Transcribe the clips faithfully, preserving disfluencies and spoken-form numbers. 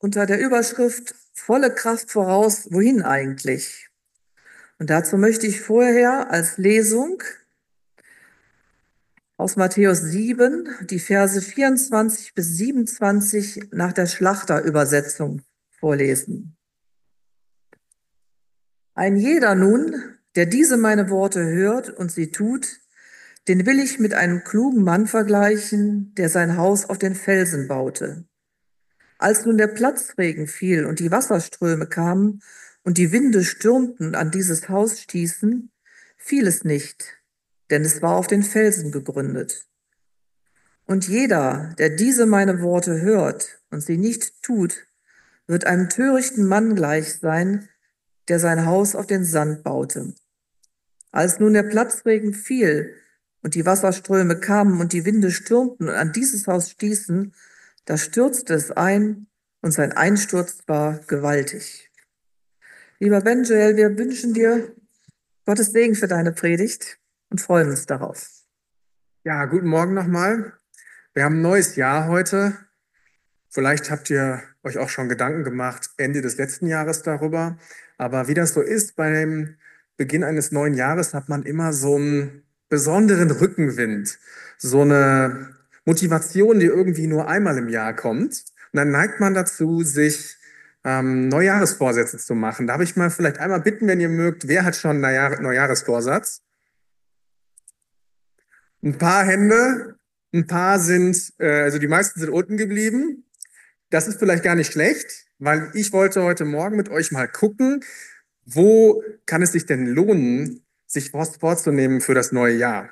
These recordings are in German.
unter der Überschrift Volle Kraft voraus, wohin eigentlich? Und dazu möchte ich vorher als Lesung aus Matthäus sieben die Verse vierundzwanzig bis siebenundzwanzig nach der Schlachterübersetzung vorlesen. Ein jeder nun, der diese meine Worte hört und sie tut, den will ich mit einem klugen Mann vergleichen, der sein Haus auf den Felsen baute. Als nun der Platzregen fiel und die Wasserströme kamen und die Winde stürmten und an dieses Haus stießen, fiel es nicht, denn es war auf den Felsen gegründet. Und jeder, der diese meine Worte hört und sie nicht tut, wird einem törichten Mann gleich sein, der sein Haus auf den Sand baute. Als nun der Platzregen fiel und die Wasserströme kamen und die Winde stürmten und an dieses Haus stießen, da stürzte es ein und sein Einsturz war gewaltig. Lieber Ben Joel, wir wünschen dir Gottes Segen für deine Predigt und freuen uns darauf. Ja, guten Morgen nochmal. Wir haben ein neues Jahr heute. Vielleicht habt ihr euch auch schon Gedanken gemacht, Ende des letzten Jahres darüber. Aber wie das so ist, beim Beginn eines neuen Jahres hat man immer so einen besonderen Rückenwind, so eine Motivation, die irgendwie nur einmal im Jahr kommt. Und dann neigt man dazu, sich ähm, Neujahresvorsätze zu machen. Darf ich mal vielleicht einmal bitten, wenn ihr mögt, wer hat schon einen Neujahr Neujahresvorsatz? Ein paar Hände, ein paar sind, äh, also die meisten sind unten geblieben. Das ist vielleicht gar nicht schlecht, weil ich wollte heute Morgen mit euch mal gucken, wo kann es sich denn lohnen, sich was vorzunehmen für das neue Jahr.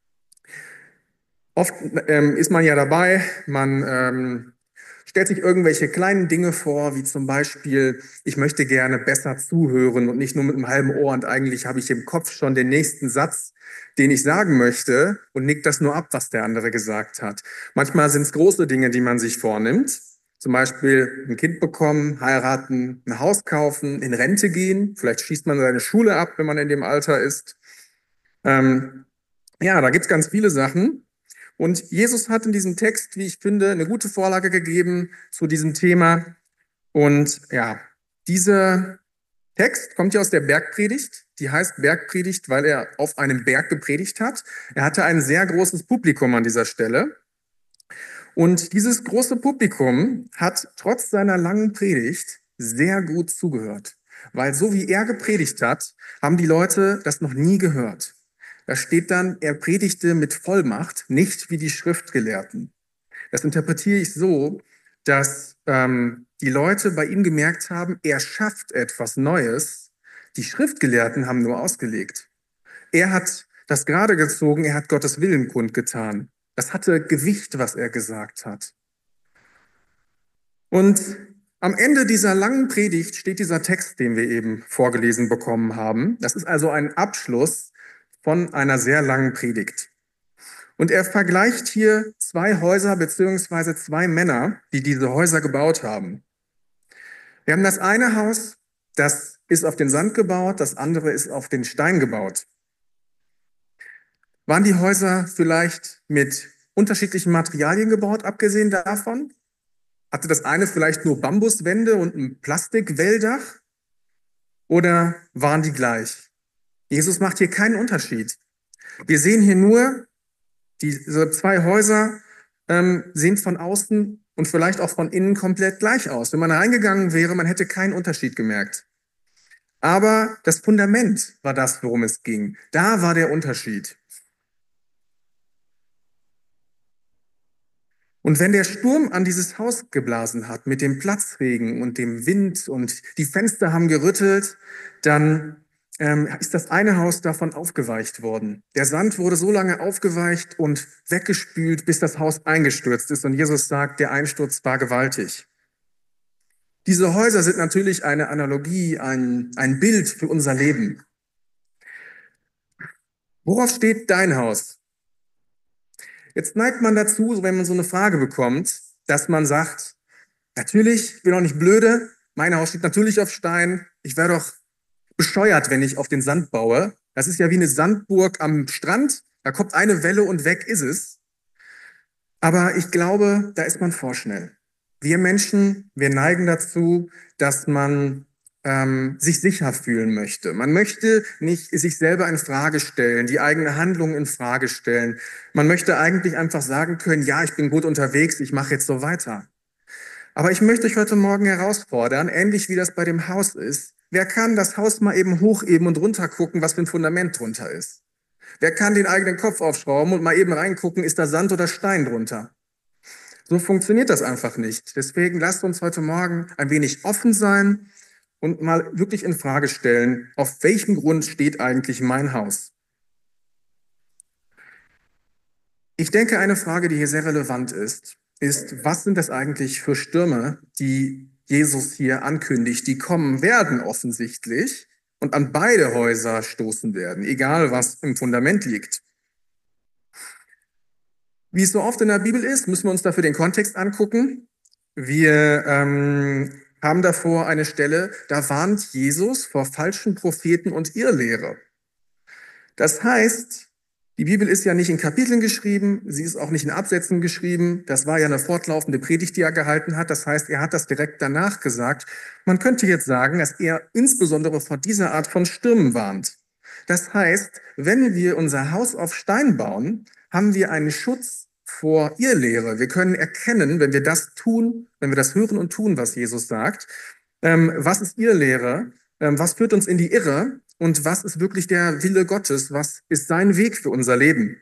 Oft ähm, ist man ja dabei, man ähm, stellt sich irgendwelche kleinen Dinge vor, wie zum Beispiel, ich möchte gerne besser zuhören und nicht nur mit einem halben Ohr und eigentlich habe ich im Kopf schon den nächsten Satz, den ich sagen möchte und nick das nur ab, was der andere gesagt hat. Manchmal sind es große Dinge, die man sich vornimmt. Zum Beispiel ein Kind bekommen, heiraten, ein Haus kaufen, in Rente gehen. Vielleicht schließt man seine Schule ab, wenn man in dem Alter ist. Ähm, ja, da gibt's ganz viele Sachen. Und Jesus hat in diesem Text, wie ich finde, eine gute Vorlage gegeben zu diesem Thema. Und ja, dieser Text kommt ja aus der Bergpredigt. Die heißt Bergpredigt, weil er auf einem Berg gepredigt hat. Er hatte ein sehr großes Publikum an dieser Stelle. Und dieses große Publikum hat trotz seiner langen Predigt sehr gut zugehört. Weil so wie er gepredigt hat, haben die Leute das noch nie gehört. Da steht dann, er predigte mit Vollmacht, nicht wie die Schriftgelehrten. Das interpretiere ich so, dass ähm, die Leute bei ihm gemerkt haben, er schafft etwas Neues. Die Schriftgelehrten haben nur ausgelegt. Er hat das gerade gezogen, er hat Gottes Willen kundgetan. Das hatte Gewicht, was er gesagt hat. Und am Ende dieser langen Predigt steht dieser Text, den wir eben vorgelesen bekommen haben. Das ist also ein Abschluss von einer sehr langen Predigt. Und er vergleicht hier zwei Häuser beziehungsweise zwei Männer, die diese Häuser gebaut haben. Wir haben das eine Haus, das ist auf den Sand gebaut, das andere ist auf den Stein gebaut. Waren die Häuser vielleicht mit unterschiedlichen Materialien gebaut, abgesehen davon? Hatte das eine vielleicht nur Bambuswände und ein Plastikwelldach? Oder waren die gleich? Jesus macht hier keinen Unterschied. Wir sehen hier nur, diese zwei Häuser ähm, sehen von außen und vielleicht auch von innen komplett gleich aus. Wenn man reingegangen wäre, man hätte keinen Unterschied gemerkt. Aber das Fundament war das, worum es ging. Da war der Unterschied. Und wenn der Sturm an dieses Haus geblasen hat, mit dem Platzregen und dem Wind und die Fenster haben gerüttelt, dann ähm, ist das eine Haus davon aufgeweicht worden. Der Sand wurde so lange aufgeweicht und weggespült, bis das Haus eingestürzt ist. Und Jesus sagt, der Einsturz war gewaltig. Diese Häuser sind natürlich eine Analogie, ein, ein Bild für unser Leben. Worauf steht dein Haus? Jetzt neigt man dazu, wenn man so eine Frage bekommt, dass man sagt, natürlich, ich bin auch nicht blöde, mein Haus steht natürlich auf Stein, ich wäre doch bescheuert, wenn ich auf den Sand baue. Das ist ja wie eine Sandburg am Strand, da kommt eine Welle und weg ist es. Aber ich glaube, da ist man vorschnell. Wir Menschen, wir neigen dazu, dass man ähm, sich sicher fühlen möchte. Man möchte nicht sich selber in Frage stellen, die eigene Handlung in Frage stellen. Man möchte eigentlich einfach sagen können, ja, ich bin gut unterwegs, ich mache jetzt so weiter. Aber ich möchte euch heute Morgen herausfordern, ähnlich wie das bei dem Haus ist. Wer kann das Haus mal eben hochheben und runter gucken, was für ein Fundament drunter ist? Wer kann den eigenen Kopf aufschrauben und mal eben reingucken, ist da Sand oder Stein drunter? So funktioniert das einfach nicht. Deswegen lasst uns heute Morgen ein wenig offen sein und mal wirklich in Frage stellen, auf welchem Grund steht eigentlich mein Haus? Ich denke, eine Frage, die hier sehr relevant ist, ist, was sind das eigentlich für Stürme, die Jesus hier ankündigt, die kommen werden offensichtlich und an beide Häuser stoßen werden, egal was im Fundament liegt. Wie es so oft in der Bibel ist, müssen wir uns dafür den Kontext angucken. Wir ähm, haben davor eine Stelle, da warnt Jesus vor falschen Propheten und Irrlehre. Das heißt, die Bibel ist ja nicht in Kapiteln geschrieben, sie ist auch nicht in Absätzen geschrieben. Das war ja eine fortlaufende Predigt, die er gehalten hat. Das heißt, er hat das direkt danach gesagt. Man könnte jetzt sagen, dass er insbesondere vor dieser Art von Stürmen warnt. Das heißt, wenn wir unser Haus auf Stein bauen, haben wir einen Schutz vor Irrlehre. Wir können erkennen, wenn wir das tun, wenn wir das hören und tun, was Jesus sagt, ähm, was ist Irrlehre, ähm, was führt uns in die Irre und was ist wirklich der Wille Gottes, was ist sein Weg für unser Leben.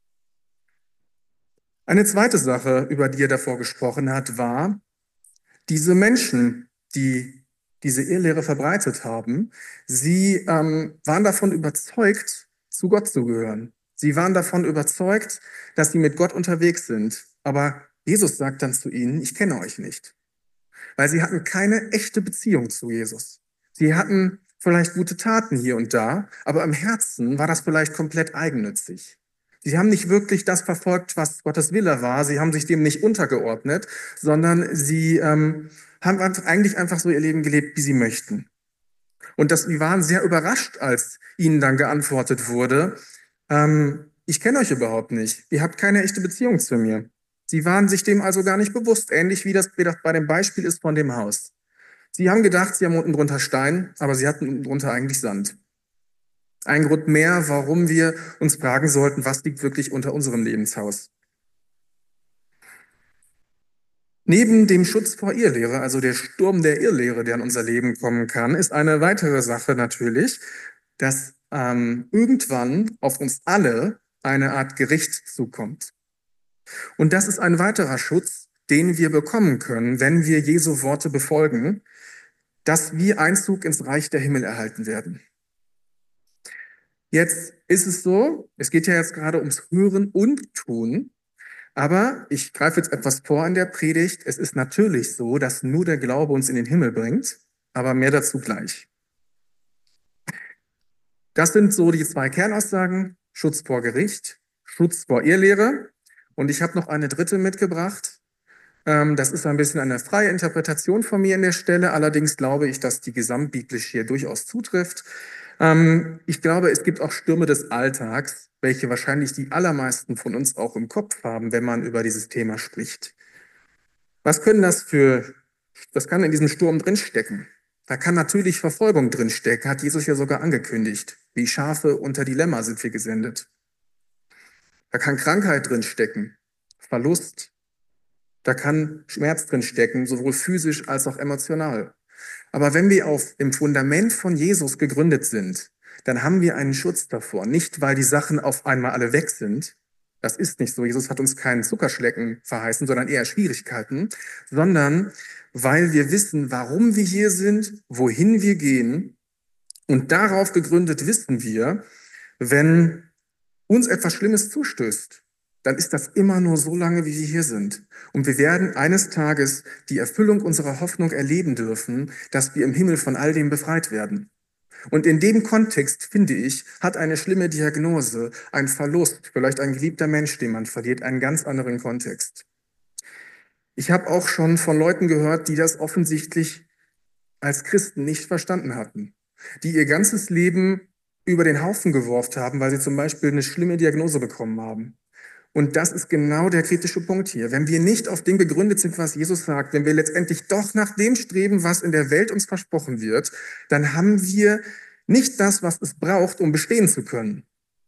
Eine zweite Sache, über die er davor gesprochen hat, war, diese Menschen, die diese Irrlehre verbreitet haben, sie ähm, waren davon überzeugt, zu Gott zu gehören. Sie waren davon überzeugt, dass sie mit Gott unterwegs sind. Aber Jesus sagt dann zu ihnen, ich kenne euch nicht. Weil sie hatten keine echte Beziehung zu Jesus. Sie hatten vielleicht gute Taten hier und da, aber im Herzen war das vielleicht komplett eigennützig. Sie haben nicht wirklich das verfolgt, was Gottes Wille war. Sie haben sich dem nicht untergeordnet, sondern sie ähm, haben eigentlich einfach so ihr Leben gelebt, wie sie möchten. Und das, die waren sehr überrascht, als ihnen dann geantwortet wurde, ähm, ich kenne euch überhaupt nicht. Ihr habt keine echte Beziehung zu mir. Sie waren sich dem also gar nicht bewusst, ähnlich wie das, wie das bei dem Beispiel ist von dem Haus. Sie haben gedacht, sie haben unten drunter Stein, aber sie hatten unten drunter eigentlich Sand. Ein Grund mehr, warum wir uns fragen sollten, was liegt wirklich unter unserem Lebenshaus. Neben dem Schutz vor Irrlehre, also der Sturm der Irrlehre, der in unser Leben kommen kann, ist eine weitere Sache natürlich, dass ähm, irgendwann auf uns alle eine Art Gericht zukommt. Und das ist ein weiterer Schutz, den wir bekommen können, wenn wir Jesu Worte befolgen, dass wir Einzug ins Reich der Himmel erhalten werden. Jetzt ist es so, es geht ja jetzt gerade ums Hören und Tun, aber ich greife jetzt etwas vor in der Predigt. Es ist natürlich so, dass nur der Glaube uns in den Himmel bringt, aber mehr dazu gleich. Das sind so die zwei Kernaussagen: Schutz vor Gericht, Schutz vor Irrlehre. Und ich habe noch eine dritte mitgebracht. Das ist ein bisschen eine freie Interpretation von mir an der Stelle. Allerdings glaube ich, dass die gesamtbiblisch hier durchaus zutrifft. Ich glaube, es gibt auch Stürme des Alltags, welche wahrscheinlich die allermeisten von uns auch im Kopf haben, wenn man über dieses Thema spricht. Was können das für, was kann in diesem Sturm drinstecken? Da kann natürlich Verfolgung drinstecken, hat Jesus ja sogar angekündigt. Wie Schafe unter die Lämmer sind wir gesendet. Da kann Krankheit drinstecken, Verlust. Da kann Schmerz drinstecken, sowohl physisch als auch emotional. Aber wenn wir auf dem Fundament von Jesus gegründet sind, dann haben wir einen Schutz davor. Nicht, weil die Sachen auf einmal alle weg sind. Das ist nicht so. Jesus hat uns keinen Zuckerschlecken verheißen, sondern eher Schwierigkeiten, sondern weil wir wissen, warum wir hier sind, wohin wir gehen. Und darauf gegründet wissen wir, wenn uns etwas Schlimmes zustößt, dann ist das immer nur so lange, wie wir hier sind. Und wir werden eines Tages die Erfüllung unserer Hoffnung erleben dürfen, dass wir im Himmel von all dem befreit werden. Und in dem Kontext, finde ich, hat eine schlimme Diagnose, ein Verlust, vielleicht ein geliebter Mensch, den man verliert, einen ganz anderen Kontext. Ich habe auch schon von Leuten gehört, die das offensichtlich als Christen nicht verstanden hatten, die ihr ganzes Leben über den Haufen geworfen haben, weil sie zum Beispiel eine schlimme Diagnose bekommen haben. Und das ist genau der kritische Punkt hier. Wenn wir nicht auf dem gegründet sind, was Jesus sagt, wenn wir letztendlich doch nach dem streben, was in der Welt uns versprochen wird, dann haben wir nicht das, was es braucht, um bestehen zu können.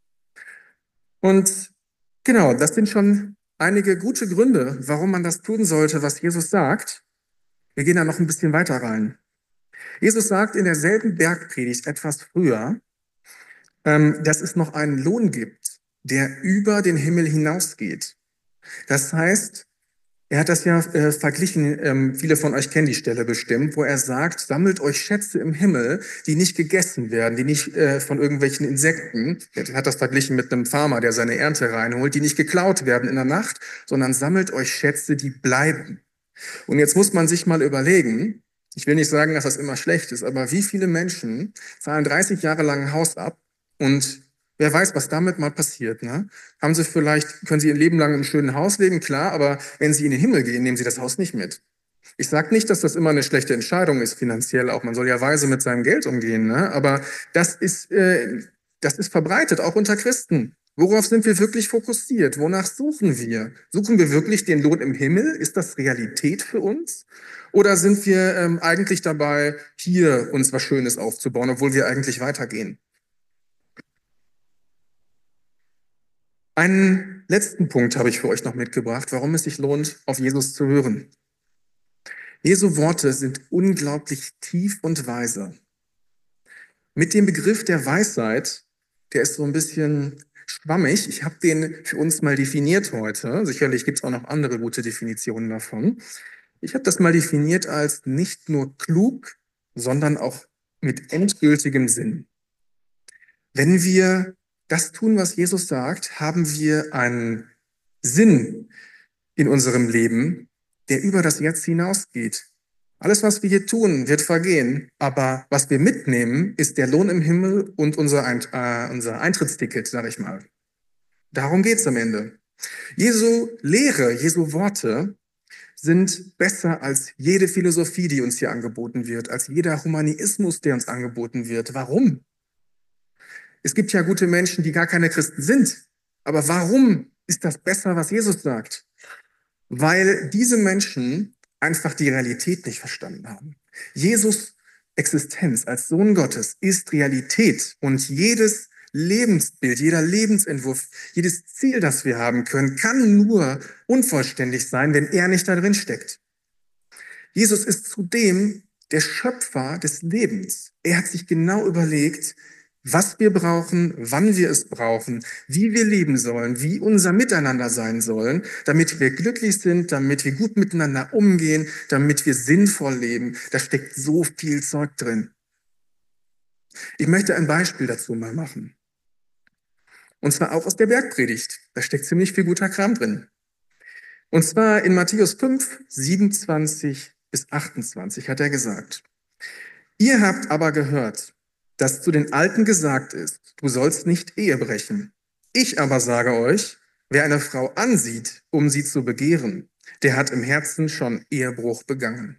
Und genau, das sind schon einige gute Gründe, warum man das tun sollte, was Jesus sagt. Wir gehen da noch ein bisschen weiter rein. Jesus sagt in derselben Bergpredigt etwas früher, ähm, dass es noch einen Lohn gibt, der über den Himmel hinausgeht. Das heißt, er hat das ja äh, verglichen, ähm, viele von euch kennen die Stelle bestimmt, wo er sagt, sammelt euch Schätze im Himmel, die nicht gegessen werden, die nicht äh, von irgendwelchen Insekten, er hat das verglichen mit einem Farmer, der seine Ernte reinholt, die nicht geklaut werden in der Nacht, sondern sammelt euch Schätze, die bleiben. Und jetzt muss man sich mal überlegen, ich will nicht sagen, dass das immer schlecht ist, aber wie viele Menschen zahlen dreißig Jahre lang ein Haus ab und wer weiß, was damit mal passiert, ne? Haben sie vielleicht, können sie ihr Leben lang im schönen Haus leben, klar, aber wenn sie in den Himmel gehen, nehmen sie das Haus nicht mit. Ich sage nicht, dass das immer eine schlechte Entscheidung ist, finanziell auch. Man soll ja weise mit seinem Geld umgehen, ne? Aber das ist, äh, das ist verbreitet, auch unter Christen. Worauf sind wir wirklich fokussiert? Wonach suchen wir? Suchen wir wirklich den Lohn im Himmel? Ist das Realität für uns? Oder sind wir ähm, eigentlich dabei, hier uns was Schönes aufzubauen, obwohl wir eigentlich weitergehen? Einen letzten Punkt habe ich für euch noch mitgebracht, warum es sich lohnt, auf Jesus zu hören. Jesu Worte sind unglaublich tief und weise. Mit dem Begriff der Weisheit, der ist so ein bisschen schwammig. Ich habe den für uns mal definiert heute. Sicherlich gibt es auch noch andere gute Definitionen davon. Ich habe das mal definiert als nicht nur klug, sondern auch mit endgültigem Sinn. Wenn wir das tun, was Jesus sagt, haben wir einen Sinn in unserem Leben, der über das Jetzt hinausgeht. Alles, was wir hier tun, wird vergehen, aber was wir mitnehmen, ist der Lohn im Himmel und unser, Eint äh, unser Eintrittsticket, sage ich mal. Darum geht's am Ende. Jesu Lehre, Jesu Worte sind besser als jede Philosophie, die uns hier angeboten wird, als jeder Humanismus, der uns angeboten wird. Warum? Es gibt ja gute Menschen, die gar keine Christen sind. Aber warum ist das besser, was Jesus sagt? Weil diese Menschen einfach die Realität nicht verstanden haben. Jesus' Existenz als Sohn Gottes ist Realität und jedes Lebensbild, jeder Lebensentwurf, jedes Ziel, das wir haben können, kann nur unvollständig sein, wenn er nicht da drin steckt. Jesus ist zudem der Schöpfer des Lebens. Er hat sich genau überlegt, was wir brauchen, wann wir es brauchen, wie wir leben sollen, wie unser Miteinander sein sollen, damit wir glücklich sind, damit wir gut miteinander umgehen, damit wir sinnvoll leben. Da steckt so viel Zeug drin. Ich möchte ein Beispiel dazu mal machen. Und zwar auch aus der Bergpredigt. Da steckt ziemlich viel guter Kram drin. Und zwar in Matthäus fünf, siebenundzwanzig bis achtundzwanzig hat er gesagt: Ihr habt aber gehört, dass zu den Alten gesagt ist, du sollst nicht Ehe brechen. Ich aber sage euch, wer eine Frau ansieht, um sie zu begehren, der hat im Herzen schon Ehebruch begangen.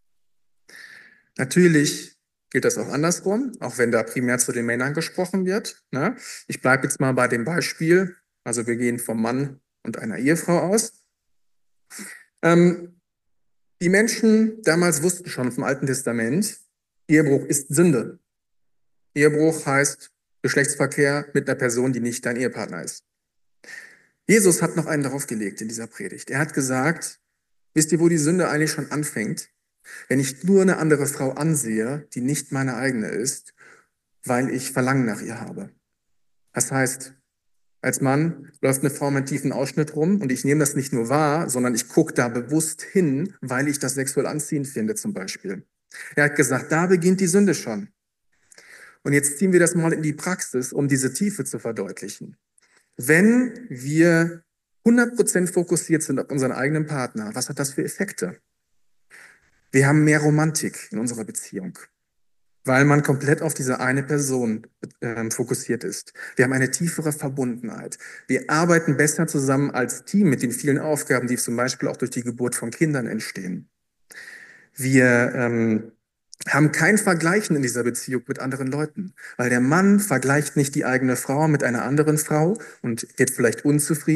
Natürlich gilt das auch andersrum, auch wenn da primär zu den Männern gesprochen wird. Ne? Ich bleibe jetzt mal bei dem Beispiel, also wir gehen vom Mann und einer Ehefrau aus. Ähm, die Menschen damals wussten schon vom Alten Testament, Ehebruch ist Sünde. Ehebruch heißt Geschlechtsverkehr mit einer Person, die nicht dein Ehepartner ist. Jesus hat noch einen draufgelegt in dieser Predigt. Er hat gesagt, wisst ihr, wo die Sünde eigentlich schon anfängt? Wenn ich nur eine andere Frau ansehe, die nicht meine eigene ist, weil ich Verlangen nach ihr habe. Das heißt, als Mann läuft eine Frau mit tiefen Ausschnitt rum und ich nehme das nicht nur wahr, sondern ich gucke da bewusst hin, weil ich das sexuell anziehend finde zum Beispiel. Er hat gesagt, da beginnt die Sünde schon. Und jetzt ziehen wir das mal in die Praxis, um diese Tiefe zu verdeutlichen. Wenn wir hundert Prozent fokussiert sind auf unseren eigenen Partner, was hat das für Effekte? Wir haben mehr Romantik in unserer Beziehung, weil man komplett auf diese eine Person äh, fokussiert ist. Wir haben eine tiefere Verbundenheit. Wir arbeiten besser zusammen als Team mit den vielen Aufgaben, die zum Beispiel auch durch die Geburt von Kindern entstehen. Wir ähm, haben kein Vergleichen in dieser Beziehung mit anderen Leuten, weil der Mann vergleicht nicht die eigene Frau mit einer anderen Frau und wird vielleicht unzufrieden,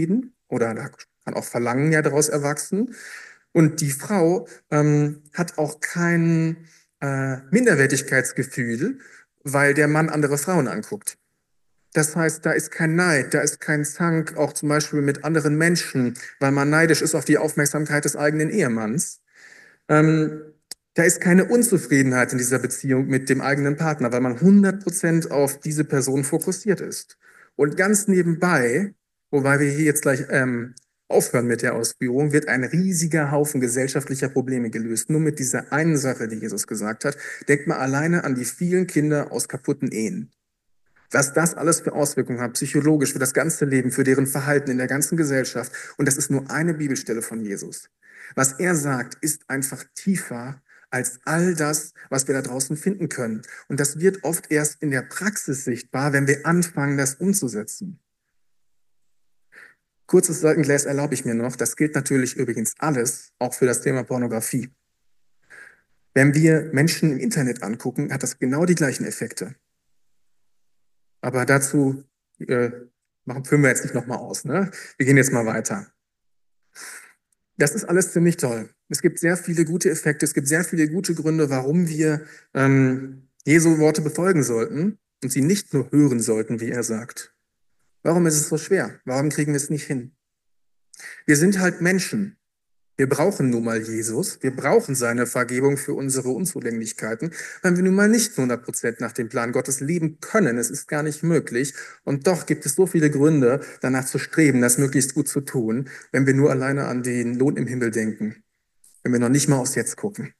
oder da kann auch Verlangen ja daraus erwachsen. Und die Frau ähm, hat auch kein äh, Minderwertigkeitsgefühl, weil der Mann andere Frauen anguckt. Das heißt, da ist kein Neid, da ist kein Zank, auch zum Beispiel mit anderen Menschen, weil man neidisch ist auf die Aufmerksamkeit des eigenen Ehemanns. Ähm, da ist keine Unzufriedenheit in dieser Beziehung mit dem eigenen Partner, weil man hundert Prozent auf diese Person fokussiert ist. Und ganz nebenbei, wobei wir hier jetzt gleich ähm, aufhören mit der Ausführung, wird ein riesiger Haufen gesellschaftlicher Probleme gelöst. Nur mit dieser einen Sache, die Jesus gesagt hat. Denkt mal alleine an die vielen Kinder aus kaputten Ehen. Was das alles für Auswirkungen hat, psychologisch, für das ganze Leben, für deren Verhalten in der ganzen Gesellschaft. Und das ist nur eine Bibelstelle von Jesus. Was er sagt, ist einfach tiefer als all das, was wir da draußen finden können. Und das wird oft erst in der Praxis sichtbar, wenn wir anfangen, das umzusetzen. Kurzes Seitenglas erlaube ich mir noch. Das gilt natürlich übrigens alles, auch für das Thema Pornografie. Wenn wir Menschen im Internet angucken, hat das genau die gleichen Effekte. Aber dazu äh, machen, führen wir jetzt nicht nochmal aus. Ne? Wir gehen jetzt mal weiter. Das ist alles ziemlich toll. Es gibt sehr viele gute Effekte, es gibt sehr viele gute Gründe, warum wir ähm, Jesu Worte befolgen sollten und sie nicht nur hören sollten, wie er sagt. Warum ist es so schwer? Warum kriegen wir es nicht hin? Wir sind halt Menschen. Wir brauchen nun mal Jesus, wir brauchen seine Vergebung für unsere Unzulänglichkeiten, weil wir nun mal nicht hundert Prozent nach dem Plan Gottes leben können. Es ist gar nicht möglich. Und doch gibt es so viele Gründe, danach zu streben, das möglichst gut zu tun, wenn wir nur alleine an den Lohn im Himmel denken, wenn wir noch nicht mal aufs Jetzt gucken.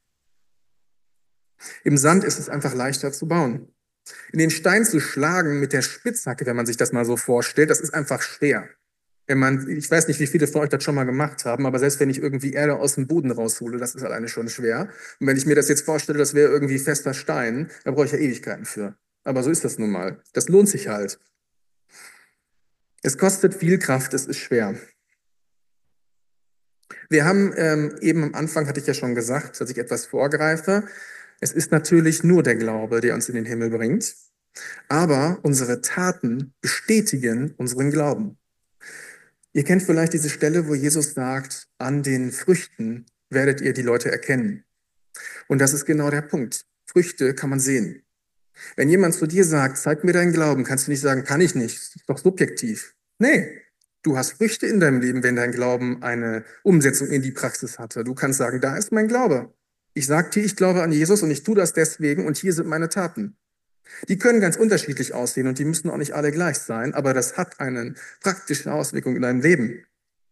Im Sand ist es einfach leichter zu bauen. In den Stein zu schlagen mit der Spitzhacke, wenn man sich das mal so vorstellt, das ist einfach schwer. Wenn man, ich weiß nicht, wie viele von euch das schon mal gemacht haben, aber selbst wenn ich irgendwie Erde aus dem Boden raushole, das ist alleine schon schwer. Und wenn ich mir das jetzt vorstelle, das wäre irgendwie fester Stein, da brauche ich ja Ewigkeiten für. Aber so ist das nun mal. Das lohnt sich halt. Es kostet viel Kraft, es ist schwer. Wir haben ähm, eben am Anfang, hatte ich ja schon gesagt, dass ich etwas vorgreife. Es ist natürlich nur der Glaube, der uns in den Himmel bringt. Aber unsere Taten bestätigen unseren Glauben. Ihr kennt vielleicht diese Stelle, wo Jesus sagt, an den Früchten werdet ihr die Leute erkennen. Und das ist genau der Punkt. Früchte kann man sehen. Wenn jemand zu dir sagt, zeig mir deinen Glauben, kannst du nicht sagen, kann ich nicht, das ist doch subjektiv. Nee, du hast Früchte in deinem Leben, wenn dein Glauben eine Umsetzung in die Praxis hatte. Du kannst sagen, da ist mein Glaube. Ich sage dir, ich glaube an Jesus und ich tue das deswegen und hier sind meine Taten. Die können ganz unterschiedlich aussehen und die müssen auch nicht alle gleich sein, aber das hat eine praktische Auswirkung in deinem Leben.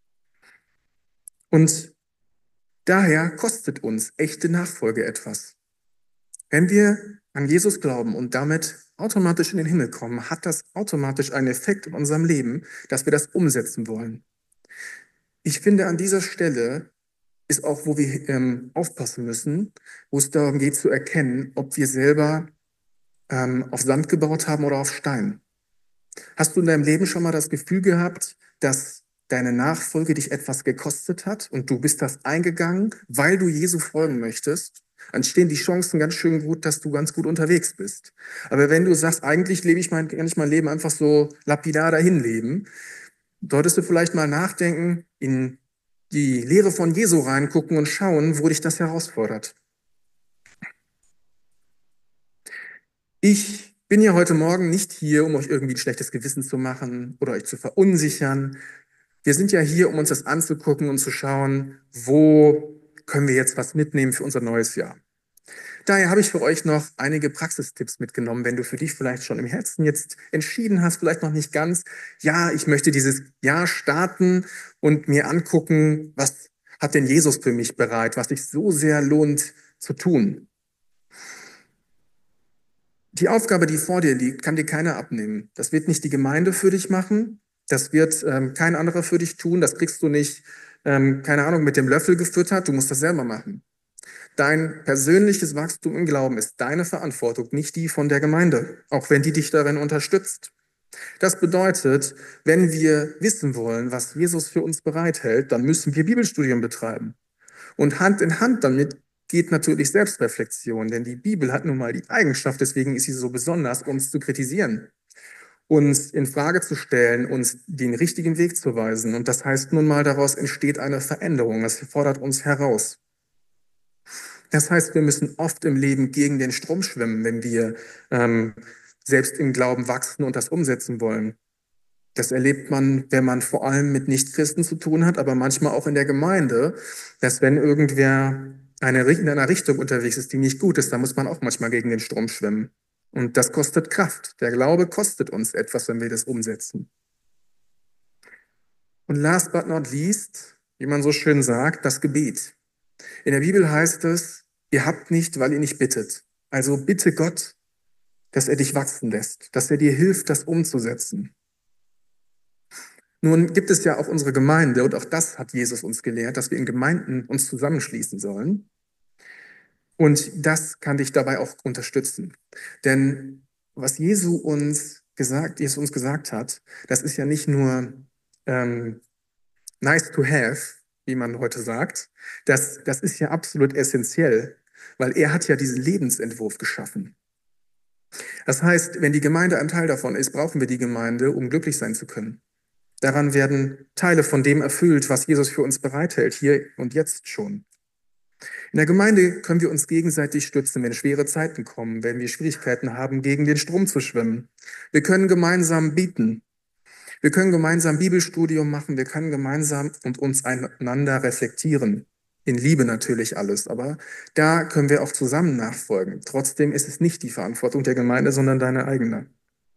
Und daher kostet uns echte Nachfolge etwas. Wenn wir an Jesus glauben und damit automatisch in den Himmel kommen, hat das automatisch einen Effekt in unserem Leben, dass wir das umsetzen wollen. Ich finde, an dieser Stelle ist auch, wo wir ähm, aufpassen müssen, wo es darum geht zu erkennen, ob wir selber ähm, auf Sand gebaut haben oder auf Stein. Hast du in deinem Leben schon mal das Gefühl gehabt, dass deine Nachfolge dich etwas gekostet hat und du bist das eingegangen, weil du Jesu folgen möchtest? Dann stehen die Chancen ganz schön gut, dass du ganz gut unterwegs bist. Aber wenn du sagst, eigentlich lebe ich mein, kann ich mein Leben einfach so lapidar dahin leben, solltest du vielleicht mal nachdenken, in die Lehre von Jesu reingucken und schauen, wo dich das herausfordert. Ich bin ja heute Morgen nicht hier, um euch irgendwie ein schlechtes Gewissen zu machen oder euch zu verunsichern. Wir sind ja hier, um uns das anzugucken und zu schauen, wo können wir jetzt was mitnehmen für unser neues Jahr. Daher habe ich für euch noch einige Praxistipps mitgenommen, wenn du für dich vielleicht schon im Herzen jetzt entschieden hast, vielleicht noch nicht ganz, ja, ich möchte dieses Jahr starten und mir angucken, was hat denn Jesus für mich bereit, was sich so sehr lohnt zu tun. Die Aufgabe, die vor dir liegt, kann dir keiner abnehmen. Das wird nicht die Gemeinde für dich machen, das wird ähm, kein anderer für dich tun, das kriegst du nicht, ähm, keine Ahnung, mit dem Löffel gefüttert, du musst das selber machen. Dein persönliches Wachstum im Glauben ist deine Verantwortung, nicht die von der Gemeinde, auch wenn die dich darin unterstützt. Das bedeutet, wenn wir wissen wollen, was Jesus für uns bereithält, dann müssen wir Bibelstudien betreiben. Und Hand in Hand damit geht natürlich Selbstreflexion, denn die Bibel hat nun mal die Eigenschaft, deswegen ist sie so besonders, uns zu kritisieren. uns in Frage zu stellen, uns den richtigen Weg zu weisen. Und das heißt nun mal, daraus entsteht eine Veränderung. Das fordert uns heraus. Das heißt, wir müssen oft im Leben gegen den Strom schwimmen, wenn wir ähm, selbst im Glauben wachsen und das umsetzen wollen. Das erlebt man, wenn man vor allem mit Nichtchristen zu tun hat, aber manchmal auch in der Gemeinde, dass wenn irgendwer eine, in einer Richtung unterwegs ist, die nicht gut ist, dann muss man auch manchmal gegen den Strom schwimmen. Und das kostet Kraft. Der Glaube kostet uns etwas, wenn wir das umsetzen. Und last but not least, wie man so schön sagt, das Gebet. In der Bibel heißt es, ihr habt nicht, weil ihr nicht bittet. Also bitte Gott, dass er dich wachsen lässt, dass er dir hilft, das umzusetzen. Nun gibt es ja auch unsere Gemeinde, und auch das hat Jesus uns gelehrt, dass wir in Gemeinden uns zusammenschließen sollen. Und das kann dich dabei auch unterstützen. Denn was Jesu uns gesagt, Jesus uns gesagt hat, das ist ja nicht nur ähm, nice to have, wie man heute sagt. Das, das ist ja absolut essentiell, weil er hat ja diesen Lebensentwurf geschaffen. Das heißt, wenn die Gemeinde ein Teil davon ist, brauchen wir die Gemeinde, um glücklich sein zu können. Daran werden Teile von dem erfüllt, was Jesus für uns bereithält, hier und jetzt schon. In der Gemeinde können wir uns gegenseitig stützen, wenn schwere Zeiten kommen, wenn wir Schwierigkeiten haben, gegen den Strom zu schwimmen. Wir können gemeinsam beten. Wir können gemeinsam Bibelstudium machen. Wir können gemeinsam und uns einander reflektieren. In Liebe natürlich alles, aber da können wir auch zusammen nachfolgen. Trotzdem ist es nicht die Verantwortung der Gemeinde, sondern deine eigene.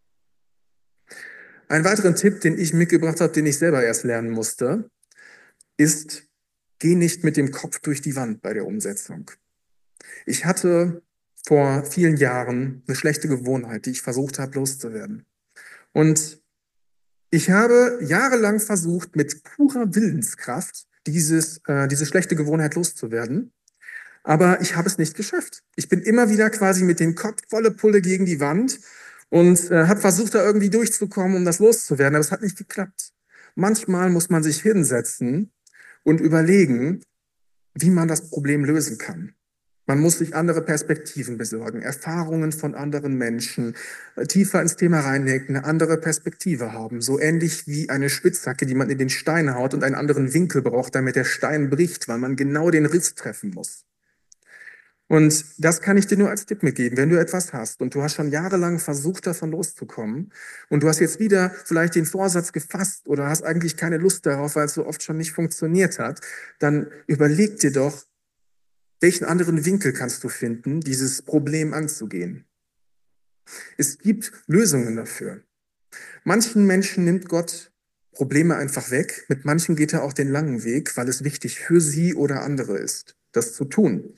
Ein weiterer Tipp, den ich mitgebracht habe, den ich selber erst lernen musste, ist, geh nicht mit dem Kopf durch die Wand bei der Umsetzung. Ich hatte vor vielen Jahren eine schlechte Gewohnheit, die ich versucht habe loszuwerden. Und ich habe jahrelang versucht, mit purer Willenskraft dieses, äh, diese schlechte Gewohnheit loszuwerden. Aber ich habe es nicht geschafft. Ich bin immer wieder quasi mit dem Kopf volle Pulle gegen die Wand und äh, habe versucht, da irgendwie durchzukommen, um das loszuwerden. Aber es hat nicht geklappt. Manchmal muss man sich hinsetzen und überlegen, wie man das Problem lösen kann. Man muss sich andere Perspektiven besorgen, Erfahrungen von anderen Menschen, äh, tiefer ins Thema reindenken, eine andere Perspektive haben. So ähnlich wie eine Spitzhacke, die man in den Stein haut und einen anderen Winkel braucht, damit der Stein bricht, weil man genau den Riss treffen muss. Und das kann ich dir nur als Tipp mitgeben. Wenn du etwas hast und du hast schon jahrelang versucht, davon loszukommen und du hast jetzt wieder vielleicht den Vorsatz gefasst oder hast eigentlich keine Lust darauf, weil es so oft schon nicht funktioniert hat, dann überleg dir doch, welchen anderen Winkel kannst du finden, dieses Problem anzugehen. Es gibt Lösungen dafür. Manchen Menschen nimmt Gott Probleme einfach weg. Mit manchen geht er auch den langen Weg, weil es wichtig für sie oder andere ist, das zu tun.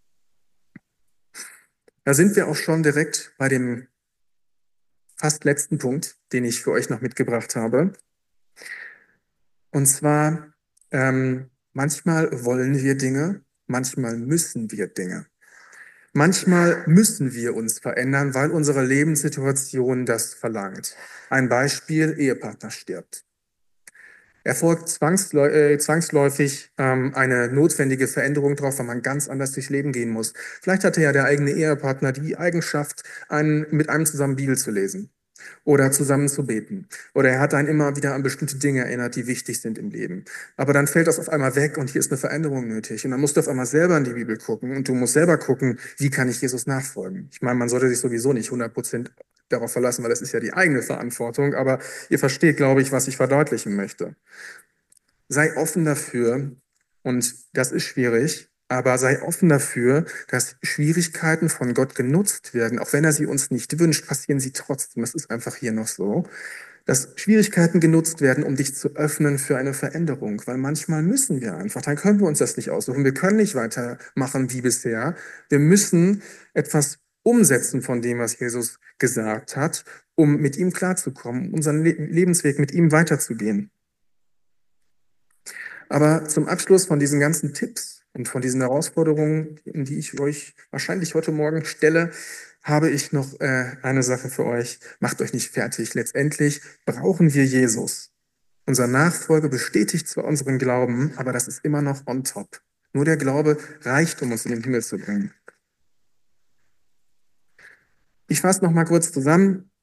Da sind wir auch schon direkt bei dem fast letzten Punkt, den ich für euch noch mitgebracht habe. Und zwar, ähm, manchmal wollen wir Dinge, manchmal müssen wir Dinge. Manchmal müssen wir uns verändern, weil unsere Lebenssituation das verlangt. Ein Beispiel, Ehepartner stirbt. Erfolgt zwangsläu äh, zwangsläufig ähm, eine notwendige Veränderung drauf, weil man ganz anders durchs Leben gehen muss. Vielleicht hatte ja der eigene Ehepartner die Eigenschaft, einen, mit einem zusammen Bibel zu lesen oder zusammen zu beten. Oder er hat einen immer wieder an bestimmte Dinge erinnert, die wichtig sind im Leben. Aber dann fällt das auf einmal weg und hier ist eine Veränderung nötig. Und dann musst du auf einmal selber in die Bibel gucken und du musst selber gucken, wie kann ich Jesus nachfolgen. Ich meine, man sollte sich sowieso nicht hundert Prozent darauf verlassen, weil das ist ja die eigene Verantwortung. Aber ihr versteht, glaube ich, was ich verdeutlichen möchte. Sei offen dafür, und das ist schwierig, aber sei offen dafür, dass Schwierigkeiten von Gott genutzt werden. Auch wenn er sie uns nicht wünscht, passieren sie trotzdem. Das ist einfach hier noch so. Dass Schwierigkeiten genutzt werden, um dich zu öffnen für eine Veränderung. Weil manchmal müssen wir einfach, dann können wir uns das nicht aussuchen. Wir können nicht weitermachen wie bisher. Wir müssen etwas umsetzen von dem, was Jesus gesagt hat, um mit ihm klarzukommen, unseren Le- Lebensweg mit ihm weiterzugehen. Aber zum Abschluss von diesen ganzen Tipps und von diesen Herausforderungen, die ich euch wahrscheinlich heute Morgen stelle, habe ich noch äh, eine Sache für euch. Macht euch nicht fertig. Letztendlich brauchen wir Jesus. Unser Nachfolge bestätigt zwar unseren Glauben, aber das ist immer noch on top. Nur der Glaube reicht, um uns in den Himmel zu bringen. Ich fasse noch mal kurz zusammen.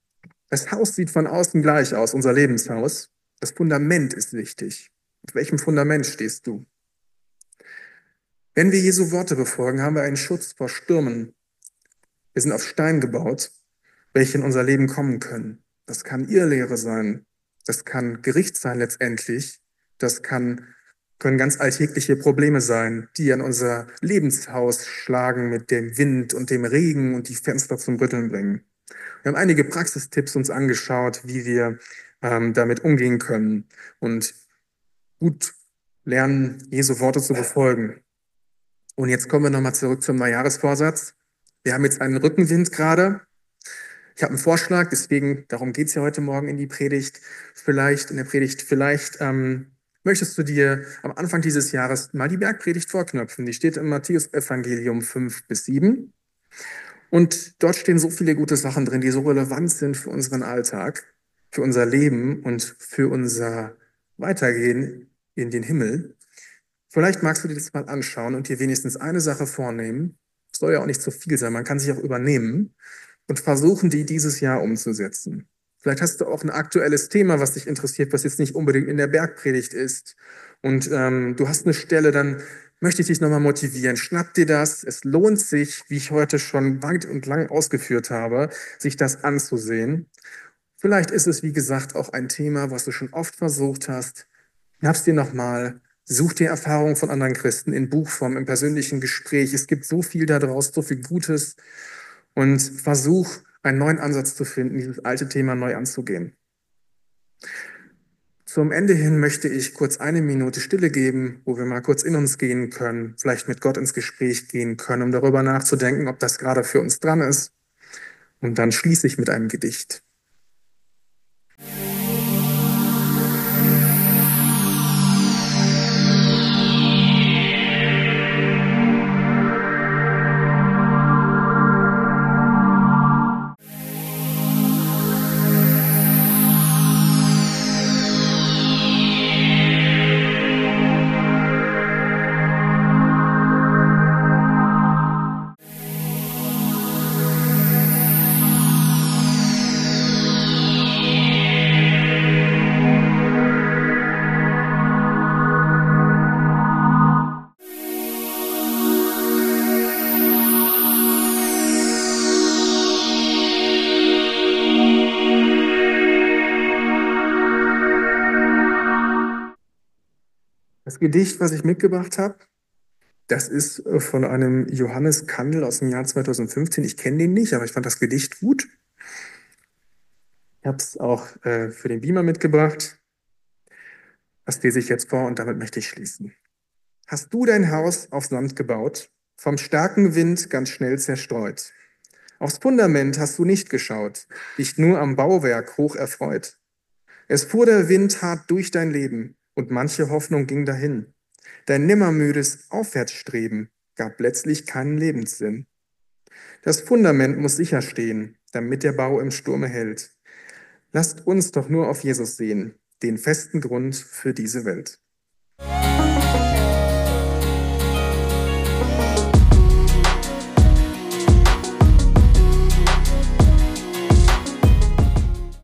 Das Haus sieht von außen gleich aus, unser Lebenshaus. Das Fundament ist wichtig. Auf welchem Fundament stehst du? Wenn wir Jesu Worte befolgen, haben wir einen Schutz vor Stürmen. Wir sind auf Stein gebaut, welche in unser Leben kommen können. Das kann Irrlehre sein. Das kann Gericht sein letztendlich. Das kann, können ganz alltägliche Probleme sein, die an unser Lebenshaus schlagen mit dem Wind und dem Regen und die Fenster zum Rütteln bringen. Wir haben einige Praxistipps uns angeschaut, wie wir ähm, damit umgehen können und gut lernen, Jesu Worte zu befolgen. Und jetzt kommen wir nochmal zurück zum Neujahresvorsatz. Wir haben jetzt einen Rückenwind gerade. Ich habe einen Vorschlag, deswegen, darum geht es ja heute Morgen in die Predigt. Vielleicht, in der Predigt, vielleicht ähm, möchtest du dir am Anfang dieses Jahres mal die Bergpredigt vorknöpfen. Die steht im Matthäus-Evangelium fünf bis sieben. Und dort stehen so viele gute Sachen drin, die so relevant sind für unseren Alltag, für unser Leben und für unser Weitergehen in den Himmel. Vielleicht magst du dir das mal anschauen und dir wenigstens eine Sache vornehmen. Es soll ja auch nicht zu viel sein, man kann sich auch übernehmen und versuchen, die dieses Jahr umzusetzen. Vielleicht hast du auch ein aktuelles Thema, was dich interessiert, was jetzt nicht unbedingt in der Bergpredigt ist. Und ähm, du hast eine Stelle, dann möchte ich dich nochmal motivieren. Schnapp dir das. Es lohnt sich, wie ich heute schon weit und lang ausgeführt habe, sich das anzusehen. Vielleicht ist es, wie gesagt, auch ein Thema, was du schon oft versucht hast. Schnapp's dir nochmal. Such dir Erfahrungen von anderen Christen in Buchform, im persönlichen Gespräch. Es gibt so viel da draußen, so viel Gutes. Und versuch, einen neuen Ansatz zu finden, dieses alte Thema neu anzugehen. Zum Ende hin möchte ich kurz eine Minute Stille geben, wo wir mal kurz in uns gehen können, vielleicht mit Gott ins Gespräch gehen können, um darüber nachzudenken, ob das gerade für uns dran ist. Und dann schließe ich mit einem Gedicht. Das Gedicht, was ich mitgebracht habe, das ist von einem Johannes Kandel aus dem Jahr zweitausendfünfzehn. Ich kenne den nicht, aber ich fand das Gedicht gut. Ich habe es auch äh, für den Beamer mitgebracht. Das lese ich jetzt vor und damit möchte ich schließen. Hast du dein Haus aufs Land gebaut, vom starken Wind ganz schnell zerstreut? Aufs Fundament hast du nicht geschaut, dich nur am Bauwerk hoch erfreut. Es fuhr der Wind hart durch dein Leben und manche Hoffnung ging dahin. Dein nimmermüdes Aufwärtsstreben gab letztlich keinen Lebenssinn. Das Fundament muss sicher stehen, damit der Bau im Sturme hält. Lasst uns doch nur auf Jesus sehen, den festen Grund für diese Welt.